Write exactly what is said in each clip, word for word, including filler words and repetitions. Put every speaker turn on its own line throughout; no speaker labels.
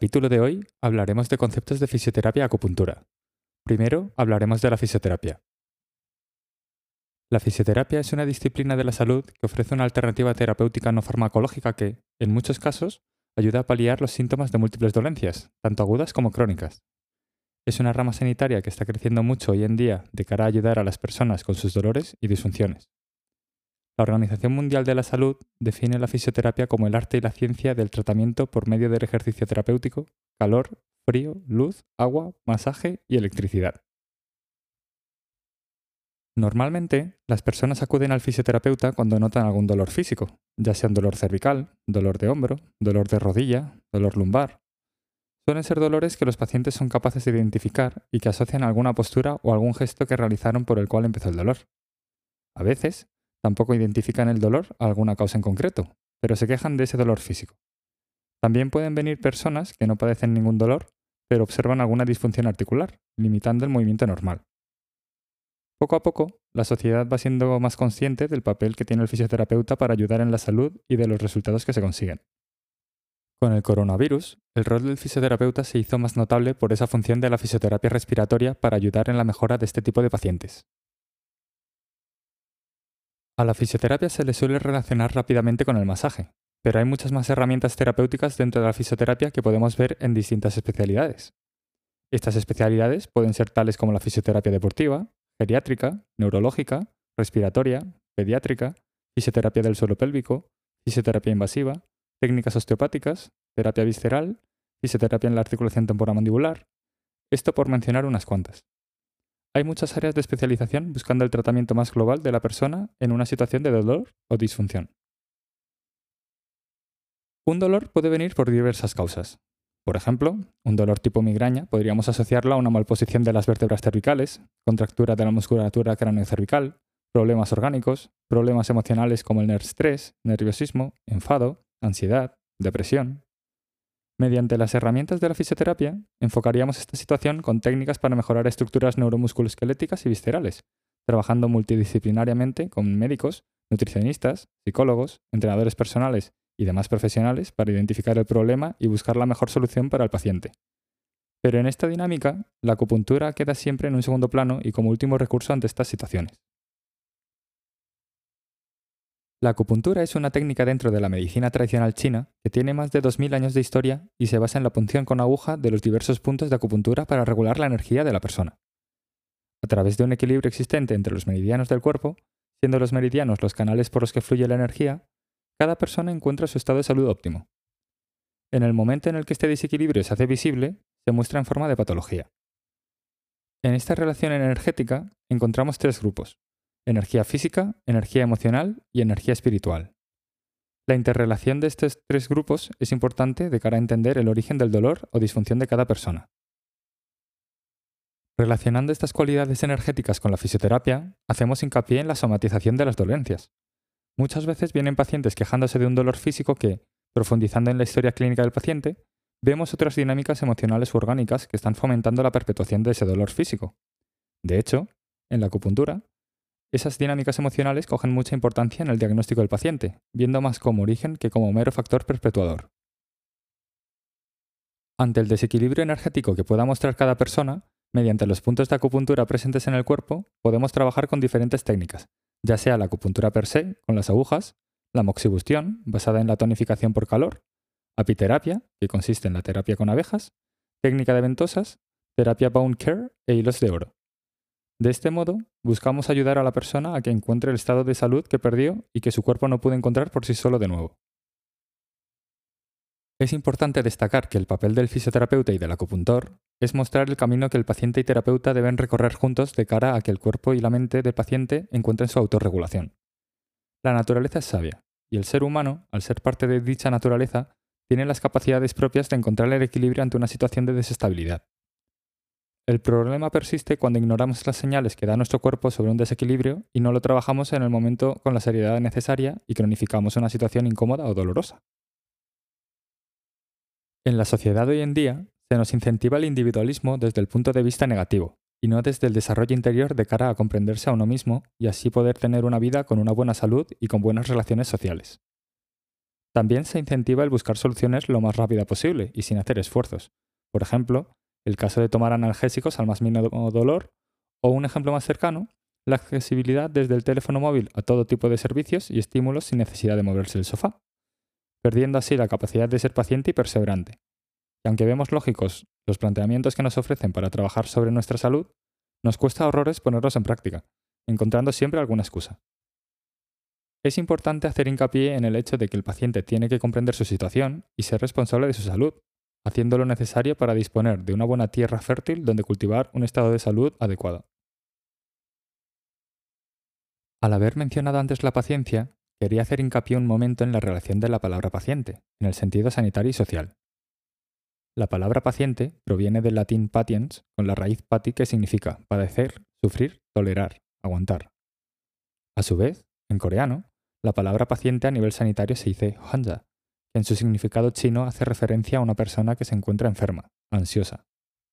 capítulo de hoy hablaremos de conceptos de fisioterapia y acupuntura. Primero hablaremos de la fisioterapia. La fisioterapia es una disciplina de la salud que ofrece una alternativa terapéutica no farmacológica que, en muchos casos, ayuda a paliar los síntomas de múltiples dolencias, tanto agudas como crónicas. Es una rama sanitaria que está creciendo mucho hoy en día de cara a ayudar a las personas con sus dolores y disfunciones. La Organización Mundial de la Salud define la fisioterapia como el arte y la ciencia del tratamiento por medio del ejercicio terapéutico, calor, frío, luz, agua, masaje y electricidad. Normalmente, las personas acuden al fisioterapeuta cuando notan algún dolor físico, ya sea un dolor cervical, dolor de hombro, dolor de rodilla, dolor lumbar. Suelen ser dolores que los pacientes son capaces de identificar y que asocian a alguna postura o algún gesto que realizaron por el cual empezó el dolor. A veces, tampoco identifican el dolor a alguna causa en concreto, pero se quejan de ese dolor físico. También pueden venir personas que no padecen ningún dolor, pero observan alguna disfunción articular, limitando el movimiento normal. Poco a poco, la sociedad va siendo más consciente del papel que tiene el fisioterapeuta para ayudar en la salud y de los resultados que se consiguen. Con el coronavirus, el rol del fisioterapeuta se hizo más notable por esa función de la fisioterapia respiratoria para ayudar en la mejora de este tipo de pacientes. A la fisioterapia se le suele relacionar rápidamente con el masaje, pero hay muchas más herramientas terapéuticas dentro de la fisioterapia que podemos ver en distintas especialidades. Estas especialidades pueden ser tales como la fisioterapia deportiva, geriátrica, neurológica, respiratoria, pediátrica, fisioterapia del suelo pélvico, fisioterapia invasiva, técnicas osteopáticas, terapia visceral, fisioterapia en la articulación temporomandibular. Esto por mencionar unas cuantas. Hay muchas áreas de especialización buscando el tratamiento más global de la persona en una situación de dolor o disfunción. Un dolor puede venir por diversas causas. Por ejemplo, un dolor tipo migraña podríamos asociarlo a una malposición de las vértebras cervicales, contractura de la musculatura craneocervical, problemas orgánicos, problemas emocionales como el nerviostrés, nerviosismo, enfado, ansiedad, depresión. Mediante las herramientas de la fisioterapia, enfocaríamos esta situación con técnicas para mejorar estructuras neuromusculoesqueléticas y viscerales, trabajando multidisciplinariamente con médicos, nutricionistas, psicólogos, entrenadores personales y demás profesionales para identificar el problema y buscar la mejor solución para el paciente. Pero en esta dinámica, la acupuntura queda siempre en un segundo plano y como último recurso ante estas situaciones. La acupuntura es una técnica dentro de la medicina tradicional china que tiene más de dos mil años de historia y se basa en la punción con aguja de los diversos puntos de acupuntura para regular la energía de la persona. A través de un equilibrio existente entre los meridianos del cuerpo, siendo los meridianos los canales por los que fluye la energía, cada persona encuentra su estado de salud óptimo. En el momento en el que este desequilibrio se hace visible, se muestra en forma de patología. En esta relación energética encontramos tres grupos: energía física, energía emocional y energía espiritual. La interrelación de estos tres grupos es importante de cara a entender el origen del dolor o disfunción de cada persona. Relacionando estas cualidades energéticas con la fisioterapia, hacemos hincapié en la somatización de las dolencias. Muchas veces vienen pacientes quejándose de un dolor físico que, profundizando en la historia clínica del paciente, vemos otras dinámicas emocionales u orgánicas que están fomentando la perpetuación de ese dolor físico. De hecho, en la acupuntura, esas dinámicas emocionales cogen mucha importancia en el diagnóstico del paciente, viendo más como origen que como mero factor perpetuador. Ante el desequilibrio energético que pueda mostrar cada persona, mediante los puntos de acupuntura presentes en el cuerpo, podemos trabajar con diferentes técnicas, ya sea la acupuntura per se, con las agujas, la moxibustión, basada en la tonificación por calor, apiterapia, que consiste en la terapia con abejas, técnica de ventosas, terapia bone care e hilos de oro. De este modo, buscamos ayudar a la persona a que encuentre el estado de salud que perdió y que su cuerpo no pudo encontrar por sí solo de nuevo. Es importante destacar que el papel del fisioterapeuta y del acupuntor es mostrar el camino que el paciente y terapeuta deben recorrer juntos de cara a que el cuerpo y la mente del paciente encuentren su autorregulación. La naturaleza es sabia, y el ser humano, al ser parte de dicha naturaleza, tiene las capacidades propias de encontrar el equilibrio ante una situación de desestabilidad. El problema persiste cuando ignoramos las señales que da nuestro cuerpo sobre un desequilibrio y no lo trabajamos en el momento con la seriedad necesaria y cronificamos una situación incómoda o dolorosa. En la sociedad hoy en día, se nos incentiva el individualismo desde el punto de vista negativo, y no desde el desarrollo interior de cara a comprenderse a uno mismo y así poder tener una vida con una buena salud y con buenas relaciones sociales. También se incentiva el buscar soluciones lo más rápida posible y sin hacer esfuerzos. Por ejemplo, el caso de tomar analgésicos al más mínimo dolor, o un ejemplo más cercano, la accesibilidad desde el teléfono móvil a todo tipo de servicios y estímulos sin necesidad de moverse del sofá, perdiendo así la capacidad de ser paciente y perseverante. Y aunque vemos lógicos los planteamientos que nos ofrecen para trabajar sobre nuestra salud, nos cuesta horrores ponerlos en práctica, encontrando siempre alguna excusa. Es importante hacer hincapié en el hecho de que el paciente tiene que comprender su situación y ser responsable de su salud, haciendo lo necesario para disponer de una buena tierra fértil donde cultivar un estado de salud adecuado. Al haber mencionado antes la paciencia, quería hacer hincapié un momento en la relación de la palabra paciente, en el sentido sanitario y social. La palabra paciente proviene del latín patiens, con la raíz pati que significa padecer, sufrir, tolerar, aguantar. A su vez, en coreano, la palabra paciente a nivel sanitario se dice 환자, que en su significado chino hace referencia a una persona que se encuentra enferma, ansiosa.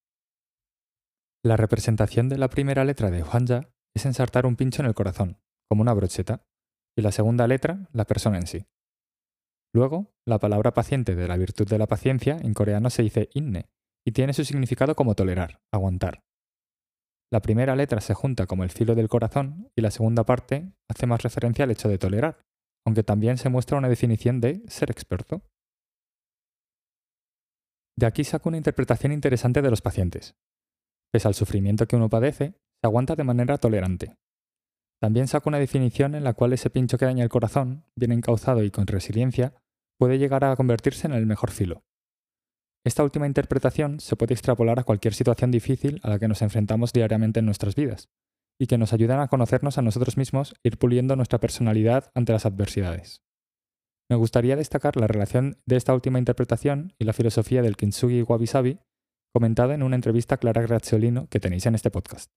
La representación de la primera letra de 환자 es ensartar un pincho en el corazón, como una brocheta, y la segunda letra, la persona en sí. Luego, la palabra paciente de la virtud de la paciencia en coreano se dice inne, y tiene su significado como tolerar, aguantar. La primera letra se junta como el filo del corazón y la segunda parte hace más referencia al hecho de tolerar, aunque también se muestra una definición de ser experto. De aquí saco una interpretación interesante de los pacientes. Pese al sufrimiento que uno padece, se aguanta de manera tolerante. También saco una definición en la cual ese pincho que daña el corazón, bien encauzado y con resiliencia, puede llegar a convertirse en el mejor filo. Esta última interpretación se puede extrapolar a cualquier situación difícil a la que nos enfrentamos diariamente en nuestras vidas, y que nos ayudan a conocernos a nosotros mismos e ir puliendo nuestra personalidad ante las adversidades. Me gustaría destacar la relación de esta última interpretación y la filosofía del Kintsugi Wabi-Sabi, comentada en una entrevista a Clara Graziolino que tenéis en este podcast.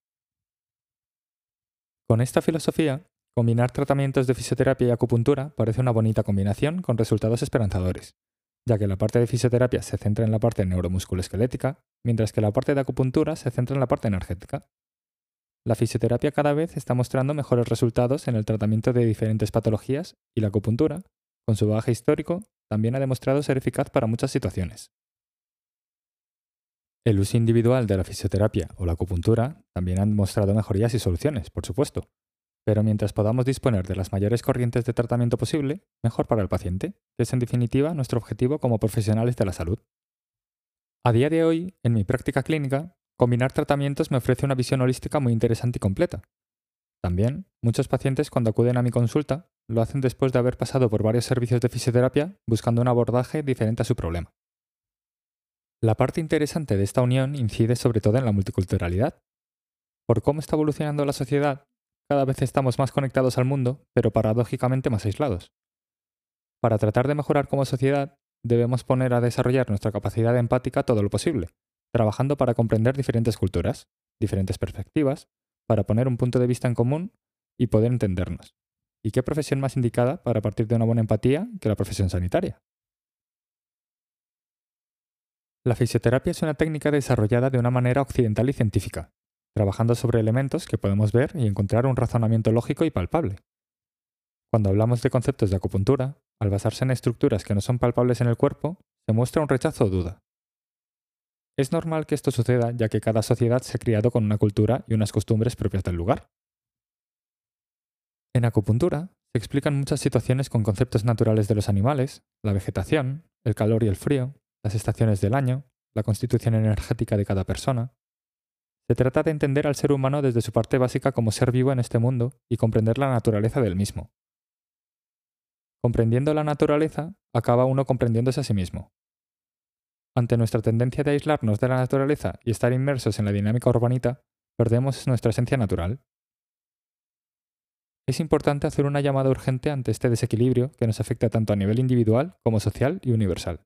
Con esta filosofía, combinar tratamientos de fisioterapia y acupuntura parece una bonita combinación con resultados esperanzadores, ya que la parte de fisioterapia se centra en la parte neuromusculoesquelética, mientras que la parte de acupuntura se centra en la parte energética. La fisioterapia cada vez está mostrando mejores resultados en el tratamiento de diferentes patologías y la acupuntura, con su bagaje histórico, también ha demostrado ser eficaz para muchas situaciones. El uso individual de la fisioterapia o la acupuntura también han mostrado mejorías y soluciones, por supuesto, pero mientras podamos disponer de las mayores corrientes de tratamiento posible, mejor para el paciente, que es en definitiva nuestro objetivo como profesionales de la salud. A día de hoy, en mi práctica clínica, combinar tratamientos me ofrece una visión holística muy interesante y completa. También, muchos pacientes cuando acuden a mi consulta lo hacen después de haber pasado por varios servicios de fisioterapia buscando un abordaje diferente a su problema. La parte interesante de esta unión incide sobre todo en la multiculturalidad. Por cómo está evolucionando la sociedad, cada vez estamos más conectados al mundo, pero paradójicamente más aislados. Para tratar de mejorar como sociedad, debemos poner a desarrollar nuestra capacidad empática todo lo posible, trabajando para comprender diferentes culturas, diferentes perspectivas, para poner un punto de vista en común y poder entendernos. ¿Y qué profesión más indicada para partir de una buena empatía que la profesión sanitaria? La fisioterapia es una técnica desarrollada de una manera occidental y científica, trabajando sobre elementos que podemos ver y encontrar un razonamiento lógico y palpable. Cuando hablamos de conceptos de acupuntura, al basarse en estructuras que no son palpables en el cuerpo, se muestra un rechazo o duda. Es normal que esto suceda ya que cada sociedad se ha criado con una cultura y unas costumbres propias del lugar. En acupuntura se explican muchas situaciones con conceptos naturales de los animales, la vegetación, el calor y el frío, las estaciones del año, la constitución energética de cada persona. Se trata de entender al ser humano desde su parte básica como ser vivo en este mundo y comprender la naturaleza del mismo. Comprendiendo la naturaleza, acaba uno comprendiéndose a sí mismo. Ante nuestra tendencia de aislarnos de la naturaleza y estar inmersos en la dinámica urbanita, perdemos nuestra esencia natural. Es importante hacer una llamada urgente ante este desequilibrio que nos afecta tanto a nivel individual como social y universal.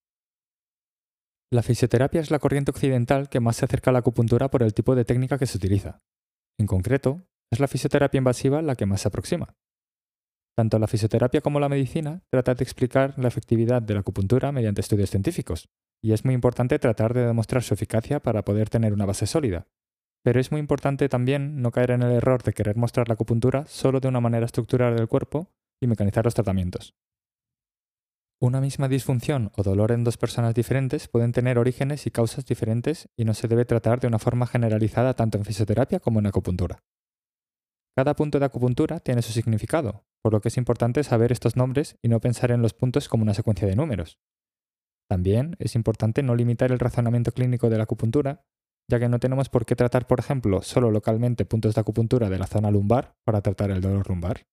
La fisioterapia es la corriente occidental que más se acerca a la acupuntura por el tipo de técnica que se utiliza. En concreto, es la fisioterapia invasiva la que más se aproxima. Tanto la fisioterapia como la medicina tratan de explicar la efectividad de la acupuntura mediante estudios científicos, y es muy importante tratar de demostrar su eficacia para poder tener una base sólida. Pero es muy importante también no caer en el error de querer mostrar la acupuntura solo de una manera estructural del cuerpo y mecanizar los tratamientos. Una misma disfunción o dolor en dos personas diferentes pueden tener orígenes y causas diferentes y no se debe tratar de una forma generalizada tanto en fisioterapia como en acupuntura. Cada punto de acupuntura tiene su significado, por lo que es importante saber estos nombres y no pensar en los puntos como una secuencia de números. También es importante no limitar el razonamiento clínico de la acupuntura, ya que no tenemos por qué tratar, por ejemplo, solo localmente puntos de acupuntura de la zona lumbar para tratar el dolor lumbar.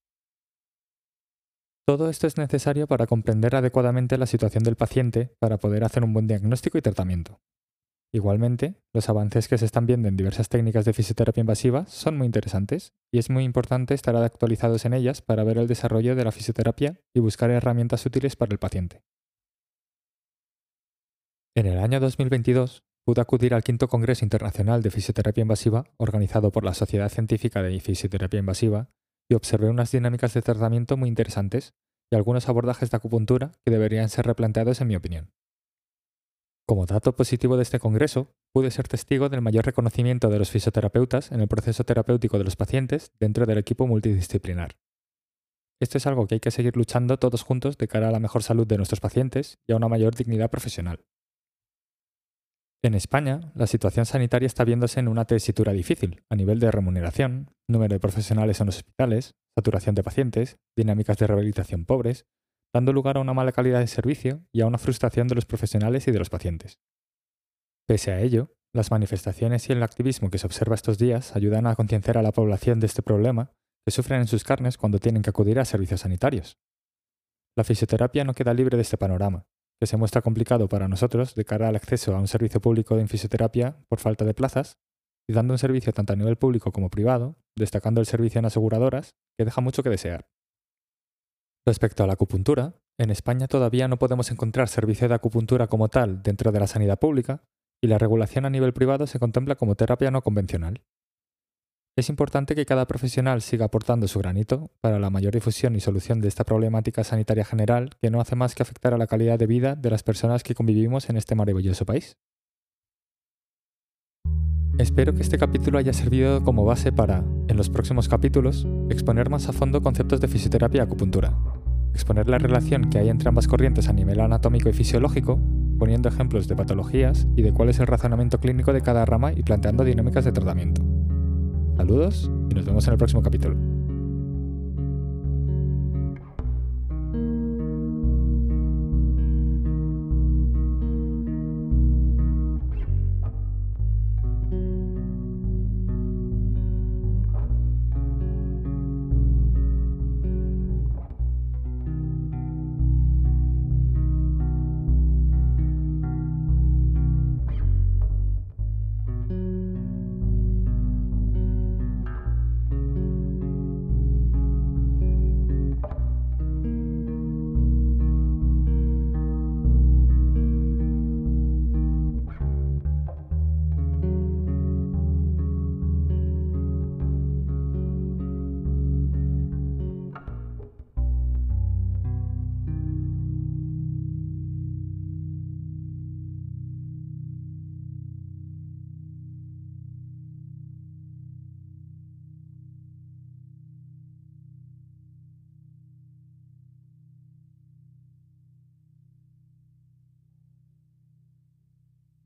Todo esto es necesario para comprender adecuadamente la situación del paciente para poder hacer un buen diagnóstico y tratamiento. Igualmente, los avances que se están viendo en diversas técnicas de fisioterapia invasiva son muy interesantes y es muy importante estar actualizados en ellas para ver el desarrollo de la fisioterapia y buscar herramientas útiles para el paciente. En el año dos mil veintidós, pude acudir al quinto Congreso Internacional de Fisioterapia Invasiva organizado por la Sociedad Científica de Fisioterapia Invasiva y observé unas dinámicas de tratamiento muy interesantes y algunos abordajes de acupuntura que deberían ser replanteados en mi opinión. Como dato positivo de este congreso, pude ser testigo del mayor reconocimiento de los fisioterapeutas en el proceso terapéutico de los pacientes dentro del equipo multidisciplinar. Esto es algo que hay que seguir luchando todos juntos de cara a la mejor salud de nuestros pacientes y a una mayor dignidad profesional. En España, la situación sanitaria está viéndose en una tesitura difícil a nivel de remuneración, número de profesionales en los hospitales, saturación de pacientes, dinámicas de rehabilitación pobres, dando lugar a una mala calidad de servicio y a una frustración de los profesionales y de los pacientes. Pese a ello, las manifestaciones y el activismo que se observa estos días ayudan a concienciar a la población de este problema que sufren en sus carnes cuando tienen que acudir a servicios sanitarios. La fisioterapia no queda libre de este panorama, que se muestra complicado para nosotros de cara al acceso a un servicio público de fisioterapia por falta de plazas y dando un servicio tanto a nivel público como privado, destacando el servicio en aseguradoras, que deja mucho que desear. Respecto a la acupuntura, en España todavía no podemos encontrar servicio de acupuntura como tal dentro de la sanidad pública y la regulación a nivel privado se contempla como terapia no convencional. Es importante que cada profesional siga aportando su granito para la mayor difusión y solución de esta problemática sanitaria general que no hace más que afectar a la calidad de vida de las personas que convivimos en este maravilloso país. Espero que este capítulo haya servido como base para, en los próximos capítulos, exponer más a fondo conceptos de fisioterapia y acupuntura, exponer la relación que hay entre ambas corrientes a nivel anatómico y fisiológico, poniendo ejemplos de patologías y de cuál es el razonamiento clínico de cada rama y planteando dinámicas de tratamiento. Saludos y nos vemos en el próximo capítulo.